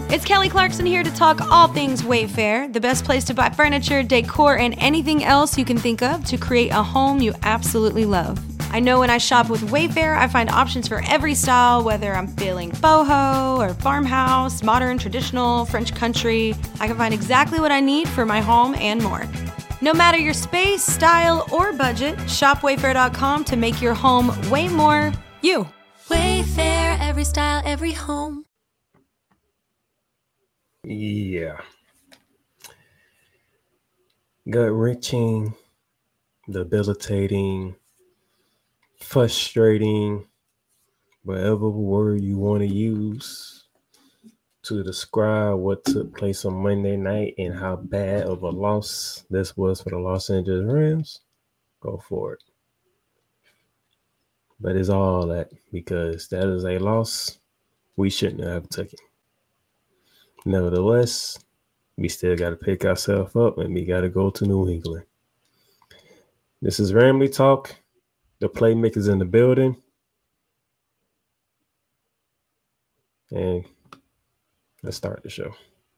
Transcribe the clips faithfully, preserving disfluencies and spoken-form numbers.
It's Kelly Clarkson here to talk all things Wayfair, the best place to buy furniture, decor, and anything else you can think of to create a home you absolutely love. I know when I shop with Wayfair, I find options for every style, whether I'm feeling boho or farmhouse, modern, traditional, French country. I can find exactly what I need for my home and more. No matter your space, style, or budget, shop wayfair dot com to make your home way more you. Wayfair, every style, every home. Yeah. Gut-wrenching, debilitating, frustrating, whatever word you want to use to describe what took place on Monday night and how bad of a loss this was for the Los Angeles Rams, go for it. But it's all that because that is a loss we shouldn't have taken. Nevertheless, we still got to pick ourselves up and we got to go to New England. This is Ramley Talk. The playmakers in the building. And let's start the show.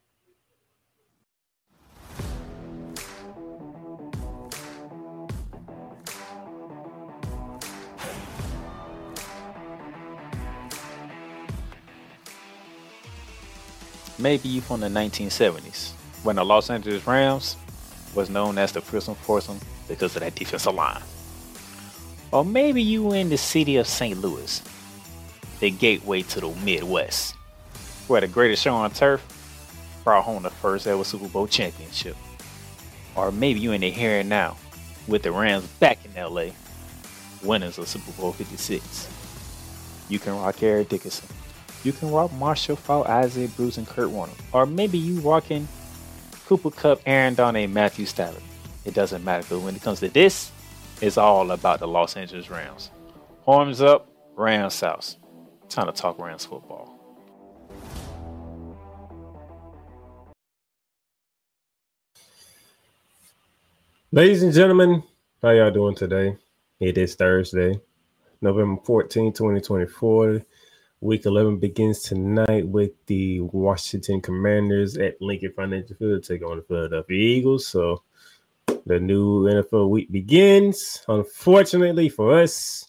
Maybe you from the nineteen seventies, when the Los Angeles Rams was known as the Prison Foursome because of that defensive line. Or maybe you in the city of Saint Louis, the gateway to the Midwest, where the greatest show on turf brought home the first ever Super Bowl championship. Or maybe you in the here and now, with the Rams back in L A, winners of Super Bowl fifty-six. You can rock Eric Dickerson. You can rock Marshall Faulk, Isaiah Bruce, and Kurt Warner. Or maybe you rocking Cooper Kupp, Aaron Donald, and Matthew Stafford. It doesn't matter, but when it comes to this, it's all about the Los Angeles Rams. Horns up, Rams South. Time to talk Rams football. Ladies and gentlemen, how y'all doing today? It is Thursday, November fourteenth, twenty twenty-four. Week eleven begins tonight with the Washington Commanders at Lincoln Financial Field to take on the Philadelphia Eagles. So the new N F L week begins. Unfortunately for us,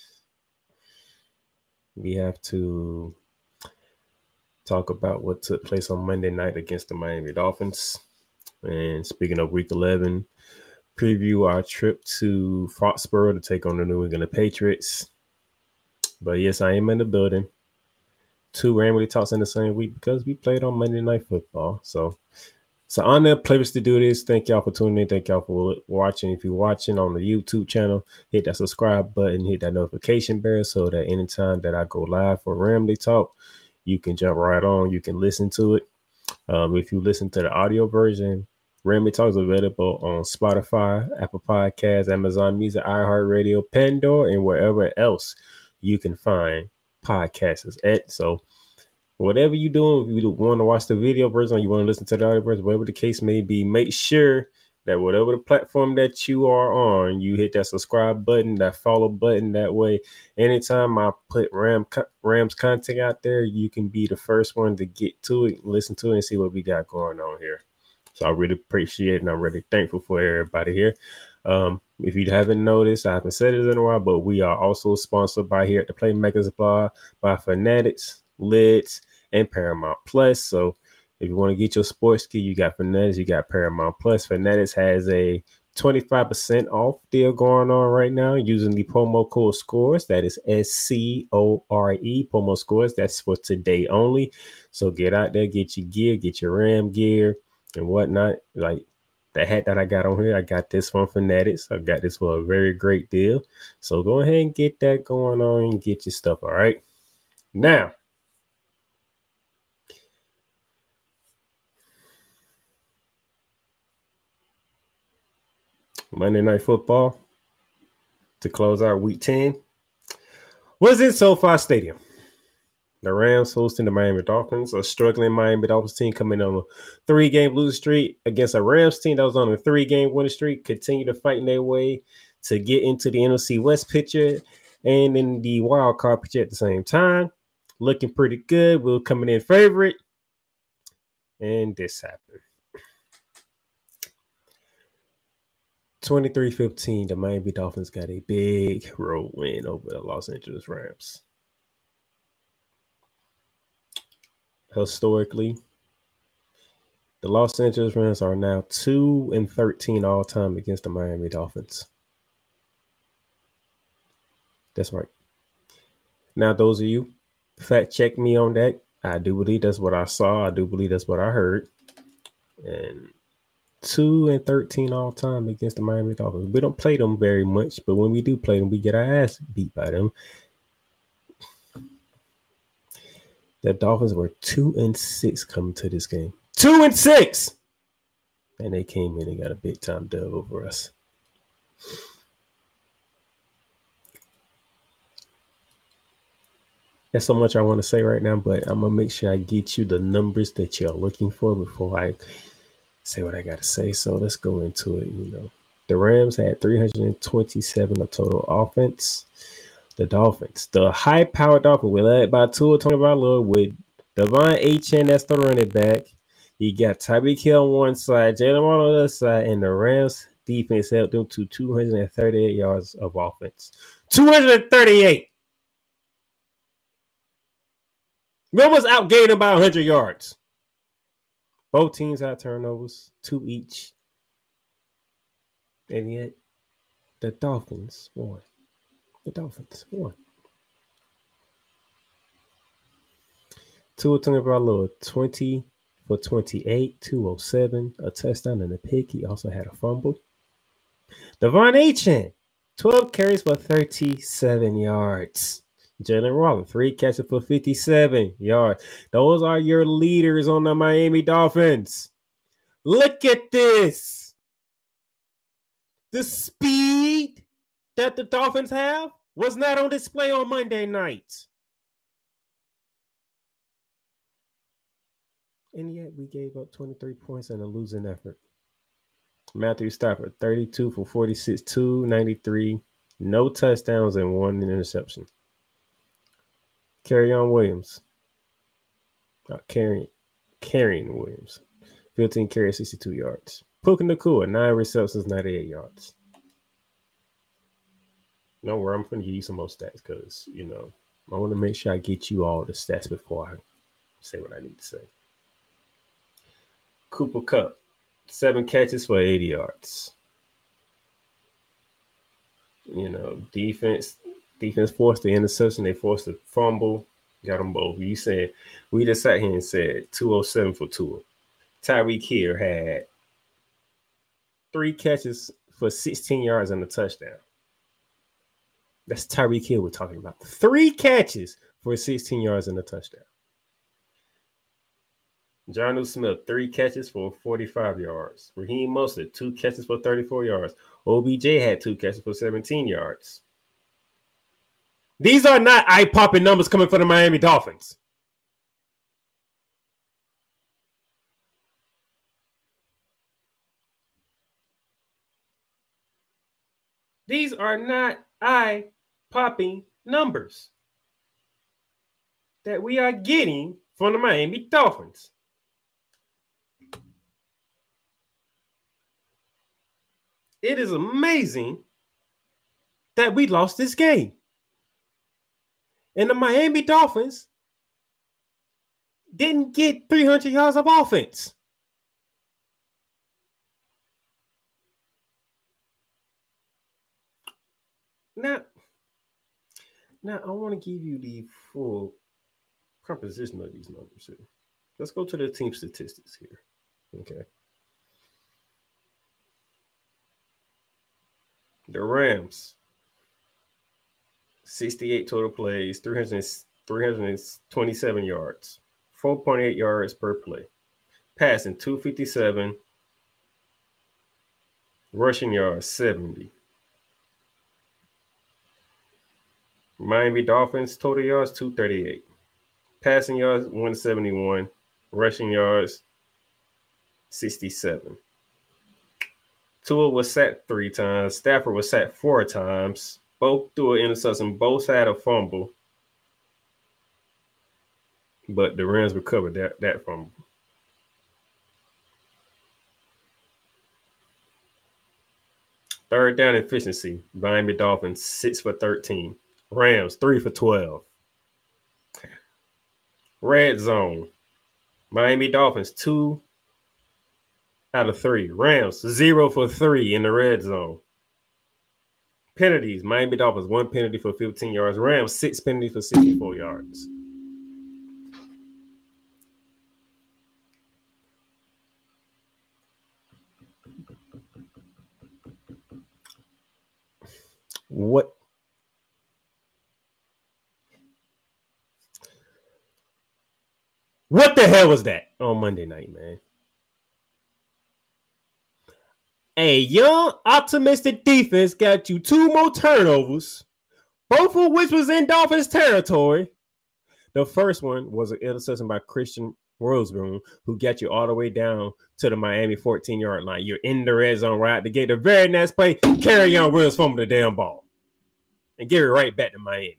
we have to talk about what took place on Monday night against the Miami Dolphins. And speaking of week eleven, preview our trip to Foxborough to take on the New England Patriots. But yes, I am in the building. Two Ramley Talks in the same week because we played on Monday Night Football. So it's an honor, privilege to do this. Thank y'all for tuning in. Thank y'all for watching. If you're watching on the YouTube channel, hit that subscribe button, hit that notification bell so that anytime that I go live for Ramley Talk, you can jump right on. You can listen to it. Um, if you listen to the audio version, Ramley Talk is available on Spotify, Apple Podcasts, Amazon Music, iHeartRadio, Pandora, and wherever else you can find podcasts at. So whatever you're doing, if you want to watch the video version or you want to listen to the audio version, whatever the case may be, make sure that whatever the platform that you are on, you hit that subscribe button, that follow button. That way, anytime I put Ram Rams content out there, you can be the first one to get to it, listen to it, and see what we got going on here. So I really appreciate it, and I'm really thankful for everybody here. Um, if you haven't noticed, I haven't said it in a while, but we are also sponsored by here at the Playmakers Blog by Fanatics, Lids, and Paramount Plus. So if you want to get your sports key, you got Fanatics, you got Paramount Plus. Fanatics has a twenty-five percent off deal going on right now using the promo code SCORES. That is S C O R E, promo SCORES. That's for today only. So get out there, get your gear, get your Ram gear and whatnot. Like the hat that I got on here, I got this from Fanatics. I got this for a very great deal. So go ahead and get that going on and get your stuff. All right. Now, Monday Night Football to close out week ten was in SoFi Stadium. The Rams hosting the Miami Dolphins, a struggling Miami Dolphins team coming on a three-game losing streak against a Rams team that was on a three-game winning streak, continue to fight their way to get into the N F C West picture and in the wild card picture at the same time. Looking pretty good. We're coming in favorite. And this happened. twenty-three fifteen, the Miami Dolphins got a big road win over the Los Angeles Rams. Historically, the Los Angeles Rams are now two and thirteen all time against the Miami Dolphins. That's right. Now, those of you fact check me on that. I do believe that's what I saw. I do believe that's what I heard. And two and thirteen all time against the Miami Dolphins. We don't play them very much, but when we do play them, we get our ass beat by them. The Dolphins were two and six coming to this game. Two and six, and they came in and got a big time dub over us. That's so much I want to say right now, but I'm gonna make sure I get you the numbers that you're looking for before I say what I gotta say. So let's go into it. You know, the Rams had three hundred twenty-seven of total offense. The Dolphins, the high-powered Dolphins, were led by Tua Tagovailoa with Devon Achane, that's the running back. You got Tyreek Hill on one side, Jalen Waddle on the other side, and the Rams defense helped them to two hundred thirty-eight yards of offense. two hundred thirty-eight. We almost outgained them by one hundred yards. Both teams had turnovers, two each. And yet, the Dolphins won. The Dolphins won. Tua Tagovailoa, twenty for twenty-eight, two oh seven, a touchdown and a pick. He also had a fumble. Devon Achane, twelve carries for thirty-seven yards. Jalen Waddle, three catches for fifty-seven yards. Those are your leaders on the Miami Dolphins. Look at this. The speed that the Dolphins have was not on display on Monday night. And yet we gave up twenty-three points in a losing effort. Matthew Stafford, thirty-two for forty-six, two ninety-three, no touchdowns and one interception. Kerryon Williams. Uh, Carrying, Carrying Williams. fifteen carries, sixty-two yards. Puka Nacua, nine receptions, ninety-eight yards. No worry, I'm going to give you some more stats because, you know, I want to make sure I get you all the stats before I say what I need to say. Cooper Kupp, seven catches for eighty yards. You know, defense defense forced the interception. They forced the fumble. Got them both. You said, we just sat here and said two oh seven for Tua. Tyreek Hill had three catches for sixteen yards and a touchdown. That's Tyreek Hill we're talking about. Three catches for sixteen yards and a touchdown. Jonnu Smith, three catches for forty-five yards. Raheem Mostert, two catches for thirty-four yards. O B J had two catches for seventeen yards. These are not eye-popping numbers coming from the Miami Dolphins. These are not eye-popping numbers that we are getting from the Miami Dolphins. It is amazing that we lost this game. And the Miami Dolphins didn't get three hundred yards of offense. Now, now I want to give you the full composition of these numbers here. Let's go to the team statistics here. Okay. The Rams, sixty-eight total plays, three hundred, three hundred twenty-seven yards, four point eight yards per play. Passing, two fifty-seven. Rushing yards, seventy. Miami Dolphins, total yards, two thirty-eight. Passing yards, one seventy-one. Rushing yards, sixty-seven. Tua was sacked three times. Stafford was sacked four times. Both threw an interception. Both had a fumble. But the Rams recovered that, that fumble. Third down efficiency. Miami Dolphins six for thirteen. Rams three for twelve. Red zone. Miami Dolphins two out of three. Rams zero for three in the red zone. Penalties. Miami Dolphins one penalty for fifteen yards. Rams six penalties for sixty-four yards. What? What the hell was that on Monday night, man? A young, optimistic defense got you two more turnovers, both of which was in Dolphins territory. The first one was an interception by Christian Roseburn, who got you all the way down to the Miami fourteen-yard line. You're in the red zone right out the gate. The very next play, Kerryon Williams fumbled the damn ball and give it right back to Miami.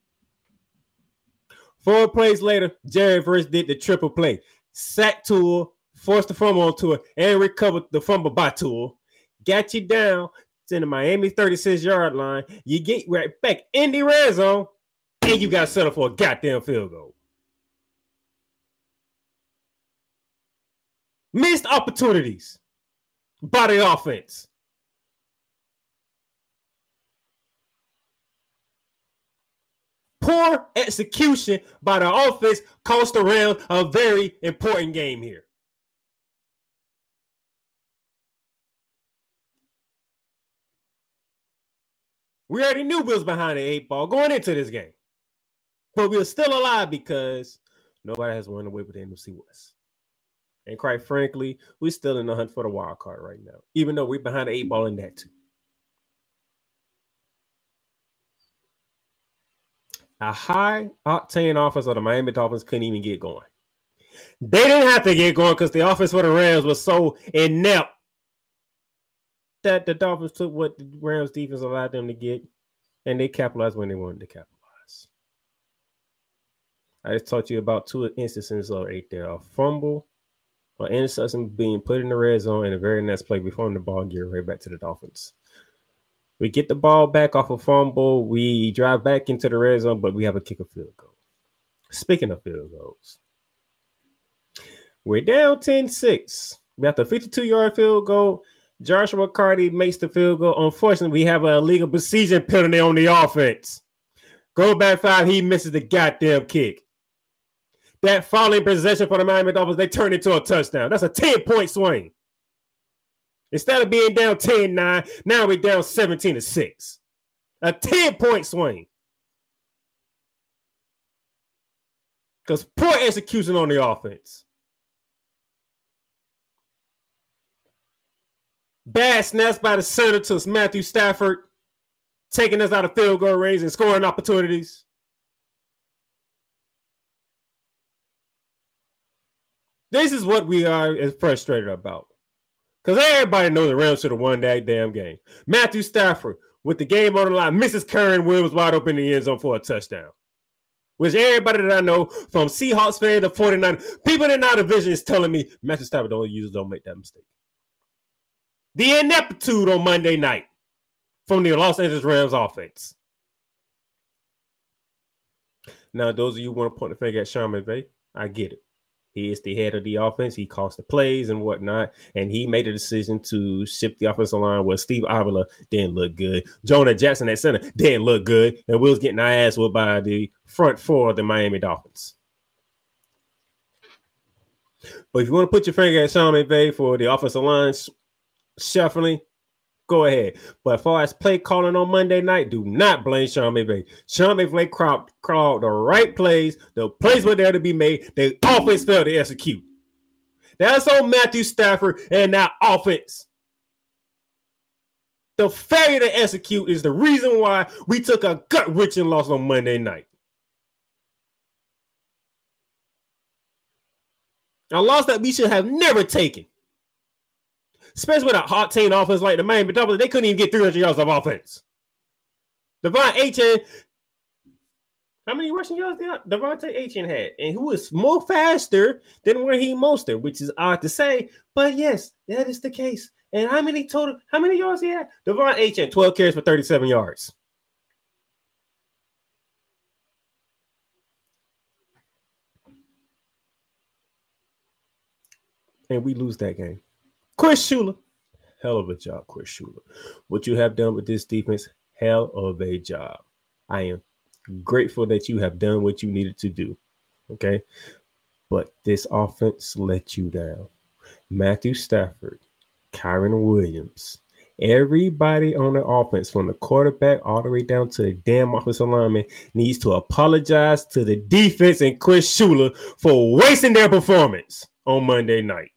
Four plays later, Jerry Verse did the triple play. Sacked Tua, forced the fumble on Tua, and recovered the fumble by Tua. Got you down to the Miami thirty-six-yard line. You get right back in the red zone, and you got settled for a goddamn field goal. Missed opportunities by the offense. Poor execution by the offense cost the Rams a very important game here. We already knew we was behind the eight ball going into this game. But we were still alive because nobody has won away with the N F C West. And quite frankly, we're still in the hunt for the wild card right now, even though we're behind the eight ball in that too. A high-octane offense of the Miami Dolphins couldn't even get going. They didn't have to get going because the offense for the Rams was so inept that the Dolphins took what the Rams defense allowed them to get, and they capitalized when they wanted to capitalize. I just taught you about two instances of right there: a fumble, or interception being put in the red zone, and the very next play before the ball get right back to the Dolphins. We get the ball back off a fumble. We drive back into the red zone, but we have a kick a field goal. Speaking of field goals, we're down ten six. We have the fifty-two-yard field goal. Joshua McCarty makes the field goal. Unfortunately, we have an illegal precision penalty on the offense. Go back five, he misses the goddamn kick. That following possession for the Miami Dolphins, they turn into a touchdown. That's a ten-point swing. Instead of being down ten nine, now we're down seventeen to six. A ten-point swing. Because poor execution on the offense. Bad snaps by the center to Matthew Stafford, taking us out of field goal range and scoring opportunities. This is what we are as frustrated about. Because everybody knows the Rams should have won that damn game. Matthew Stafford, with the game on the line, misses Kerryon Williams wide open in the end zone for a touchdown. Which everybody that I know, from Seahawks fan to forty-niners, people in our division is telling me, Matthew Stafford don't use, don't make that mistake. The ineptitude on Monday night from the Los Angeles Rams offense. Now, those of you who want to point the finger at Sean McVay, I get it. He is the head of the offense. He calls the plays and whatnot. And he made a decision to shift the offensive line where Steve Avila didn't look good. Jonah Jackson at center didn't look good. And we was getting our ass whooped by the front four of the Miami Dolphins. But if you want to put your finger at Sean McVay for the offensive line shuffling, go ahead. But as far as play calling on Monday night, do not blame Sean McVay. Sean McVay crawled, crawled the right plays. The plays were there to be made. The offense failed to execute. That's on Matthew Stafford and that offense. The failure to execute is the reason why we took a gut-wrenching loss on Monday night. A loss that we should have never taken. Especially with a hot team offense like the Miami Dolphins, they couldn't even get three hundred yards of offense. Devon Achane, how many rushing yards did Devontae Achane had? And who is more faster than Raheem Mostert, which is odd to say, but yes, that is the case. And how many total? How many yards he had? Devon Achane, twelve carries for thirty-seven yards. And we lose that game. Chris Shula, hell of a job, Chris Shula. What you have done with this defense, hell of a job. I am grateful that you have done what you needed to do. Okay. But this offense let you down. Matthew Stafford, Kyron Williams, everybody on the offense, from the quarterback all the way down to the damn offensive lineman, needs to apologize to the defense and Chris Shula for wasting their performance on Monday night.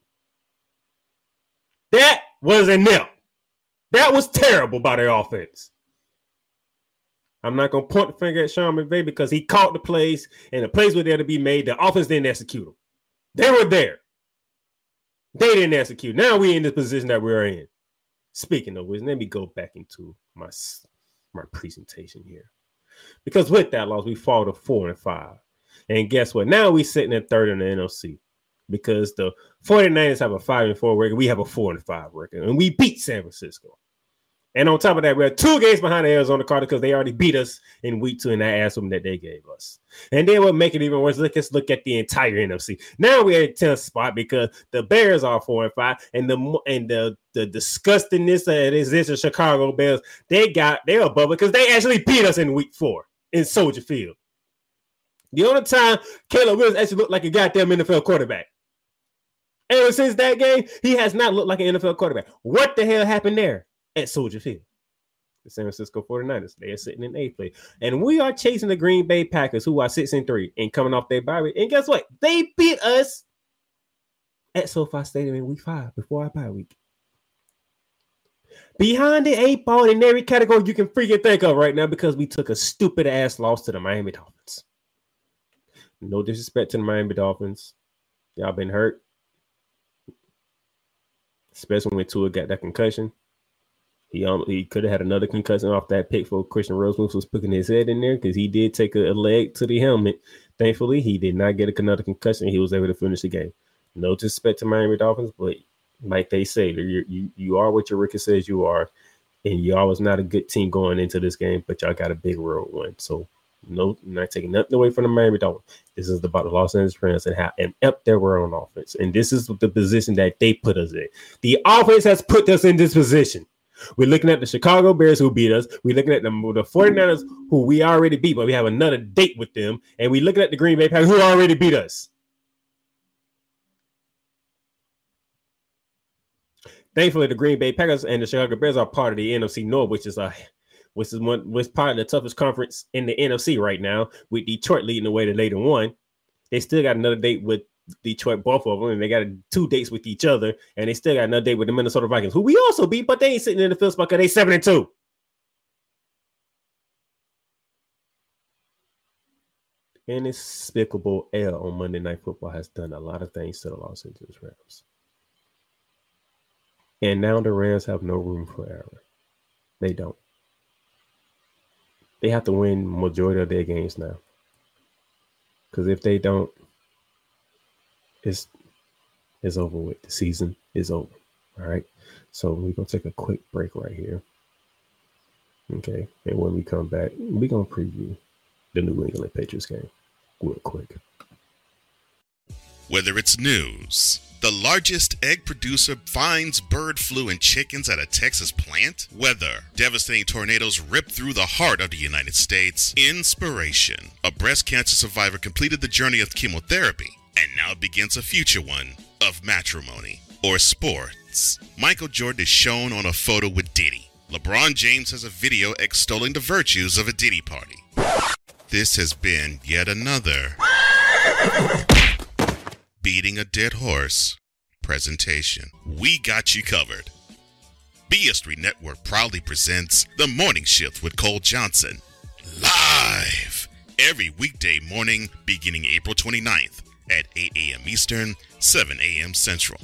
That was a nip. That was terrible by their offense. I'm not going to point the finger at Sean McVay because he caught the plays and the plays were there to be made. The offense didn't execute them. They were there. They didn't execute. Now we're in the position that we're in. Speaking of which, let me go back into my, my presentation here. Because with that loss, we fall to four and five. And guess what? Now we're sitting at third in the N F C. Because the 49ers have a five and four record, we have a four and five record, and we beat San Francisco. And on top of that, we're two games behind the Arizona Cardinals because they already beat us in week two in that ass whooping that they gave us. And then what make it even worse, look, let's look at the entire N F C. Now we're at tenth spot because the Bears are four and five, and the and the the disgustingness that is this the Chicago Bears, they got they're above it because they actually beat us in week four in Soldier Field. The only time Caleb Williams actually looked like a goddamn N F L quarterback. Ever since that game, he has not looked like an N F L quarterback. What the hell happened there at Soldier Field? The San Francisco 49ers, they are sitting in eighth place. And we are chasing the Green Bay Packers, who are six and three and coming off their bye week. And guess what? They beat us at SoFi Stadium in week five before our bye week. Behind the eight ball in every category you can freaking think of right now because we took a stupid ass loss to the Miami Dolphins. No disrespect to the Miami Dolphins. Y'all been hurt. Especially when Tua got that concussion. He um, he could have had another concussion off that pick for Christian Roseman was putting his head in there because he did take a, a leg to the helmet. Thankfully, he did not get another concussion. He was able to finish the game. No disrespect to Miami Dolphins, but like they say, you you you are what your record says you are, and y'all was not a good team going into this game, but y'all got a big road win. So no, not taking nothing away from the Miami Dolphins. This is about the Los Angeles Rams and how and up there we're on offense. And this is the position that they put us in. The offense has put us in this position. We're looking at the Chicago Bears who beat us. We're looking at the, the 49ers who we already beat, but we have another date with them. And we're looking at the Green Bay Packers who already beat us. Thankfully, the Green Bay Packers and the Chicago Bears are part of the N F C North, which is a which is one which part of the toughest conference in the N F C right now, with Detroit leading the way to later one. They still got another date with Detroit, both of them, and they got two dates with each other, and they still got another date with the Minnesota Vikings, who we also beat, but they ain't sitting in the fifth spot because they seven and two. Inexplicable L on Monday Night Football has done a lot of things to the Los Angeles Rams. And now the Rams have no room for error. They don't. They have to win majority of their games now. Because if they don't, it's, it's over with. The season is over. All right? So we're going to take a quick break right here. Okay? And when we come back, we're going to preview the New England Patriots game real quick. Whether it's news, the largest egg producer finds bird flu in chickens at a Texas plant, weather, devastating tornadoes rip through the heart of the United States, inspiration, a breast cancer survivor completed the journey of chemotherapy, and now begins a future one of matrimony or sports. Michael Jordan is shown on a photo with Diddy. LeBron James has a video extolling the virtues of a Diddy party. This has been yet another Beating a Dead Horse presentation. We got you covered. B S three Network proudly presents The Morning Shift with Cole Johnson. Live every weekday morning beginning April twenty-ninth at eight a.m. Eastern, seven a.m. Central.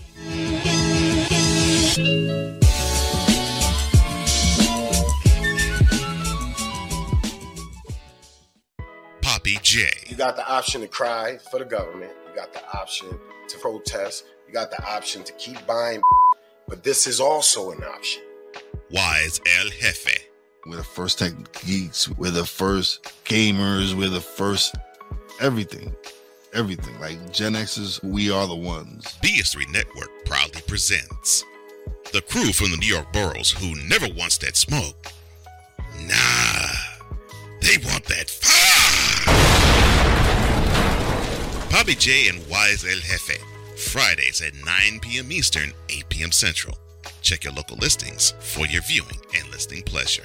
Poppy J. You got the option to cry for the government. You got the option to protest. You got the option to keep buying. but this is also an option. Wise El Jefe. We're the first tech geeks. We're the first gamers. We're the first everything. Everything. Like Gen X's, we are the ones. B S three Network proudly presents the crew from the New York boroughs who never wants that smoke. Nah, they want that fire. Bobby J and Wise El Jefe. Fridays at nine p.m. Eastern, eight p.m. Central. Check your local listings for your viewing and listening pleasure.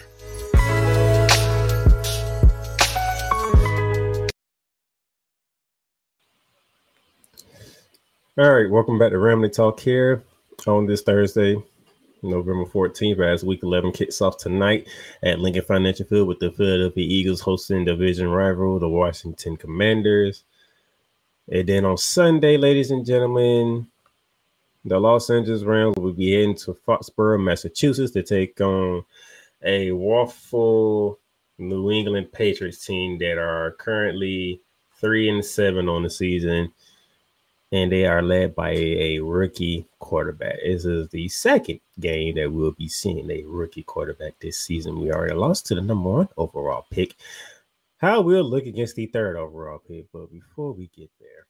All right, welcome back to Ramley Talk here on this Thursday, November fourteenth, as Week eleven kicks off tonight at Lincoln Financial Field with the Philadelphia Eagles hosting division rival, the Washington Commanders. And then on Sunday, ladies and gentlemen, the Los Angeles Rams will be heading to Foxborough, Massachusetts to take on a waffle New England Patriots team that are currently three and seven on the season. And they are led by a, a rookie quarterback. This is the second game that we'll be seeing a rookie quarterback this season. We already lost to the number one overall pick. How we'll look against the third overall pick. But before we get there,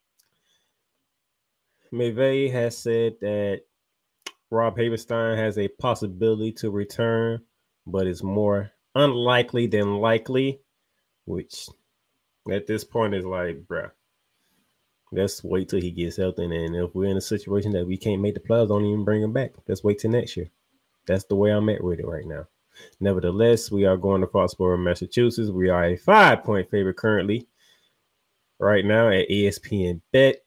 McVay has said that Rob Havenstein has a possibility to return, but it's more unlikely than likely, which at this point is like, bruh. Let's wait till he gets healthy, and if we're in a situation that we can't make the playoffs, don't even bring him back. Let's wait till next year. That's the way I'm at with it right now. Nevertheless, we are going to Foxborough, Massachusetts. We are a five-point favorite currently right now at E S P N Bet.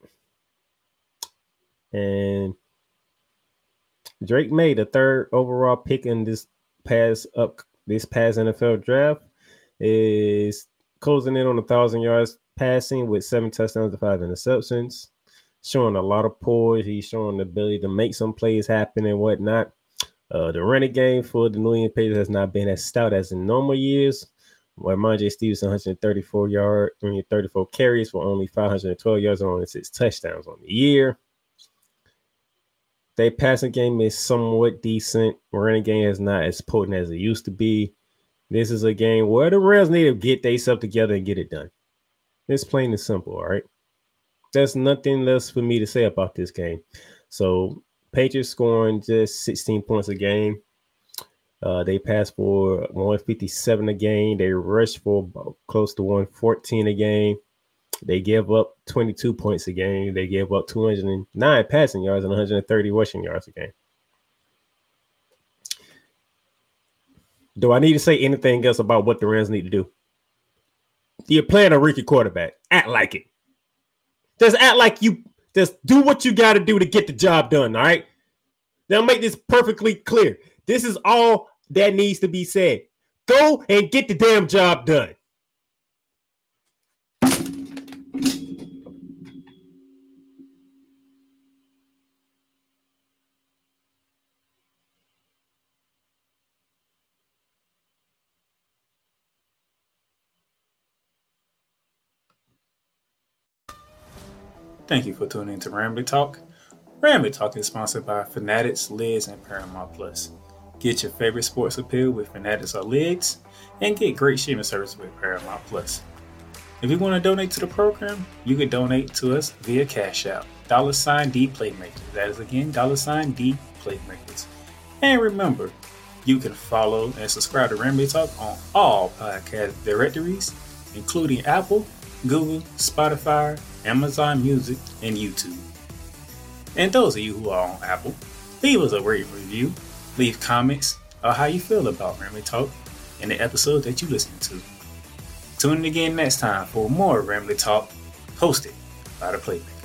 And Drake May, the third overall pick in this past up this past N F L draft, is closing in on a thousand yards passing with seven touchdowns and five interceptions, showing a lot of poise. He's showing the ability to make some plays happen and whatnot. Uh, the running game for the New England Patriots has not been as stout as in normal years, where Ramondre Stevenson one hundred thirty-four yards, thirty-four carries for only five hundred twelve yards and only six touchdowns on the year. Their passing game is somewhat decent. Running game is not as potent as it used to be. This is a game where the Rams need to get themselves together and get it done. It's plain and simple, all right? There's nothing less for me to say about this game. So, Patriots scoring just sixteen points a game. Uh, they pass for one fifty-seven a game. They rush for about close to one fourteen a game. They give up twenty-two points a game. They give up two hundred nine passing yards and one hundred thirty rushing yards a game. Do I need to say anything else about what the Rams need to do? You're playing a rookie quarterback. Act like it. Just act like you just do what you got to do to get the job done, all right? They'll make this perfectly clear. This is all that needs to be said. Go and get the damn job done. Thank you for tuning into Ramley Talk. Ramley Talk is sponsored by Fanatics, Lids, and Paramount Plus. Get your favorite sports appeal with Fanatics or Lids, and get great streaming service with Paramount Plus. If you want to donate to the program, you can donate to us via Cash App, dollar sign D Playmakers. That is again, dollar sign D Playmakers. And remember, you can follow and subscribe to Ramley Talk on all podcast directories, including Apple, Google, Spotify, Amazon Music, and YouTube. And those of you who are on Apple, leave us a rate review, leave comments on how you feel about Ramley Talk and the episode that you listen to. Tune in again next time for more Ramley Talk, hosted by the Playmakers.